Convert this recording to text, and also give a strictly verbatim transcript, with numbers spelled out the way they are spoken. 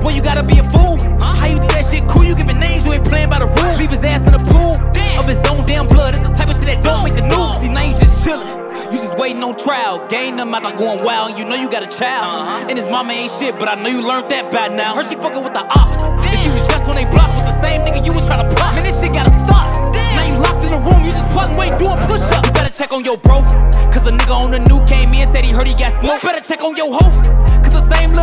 Boy, you gotta be a fool. How you do that shit cool? You giving names, you ain't playing by the rules. Leave his ass in the pool of his own damn blood. That's the type of shit that don't make the news. See, now you just chillin'. You just waiting on trial. Gain them out like going wild. And you know you got a child. And his mama ain't shit, but I know you learned that by now. Heard she fucking with the ops. And she was just when they blocked with the same nigga you was trying to pop. Man, this shit gotta stop. Now you locked in the room, you just plotting, waiting, doing push-ups. You better check on your bro. Cause a nigga on the new came in, said he heard he got smoked. Better check on your hoe. Cause the same little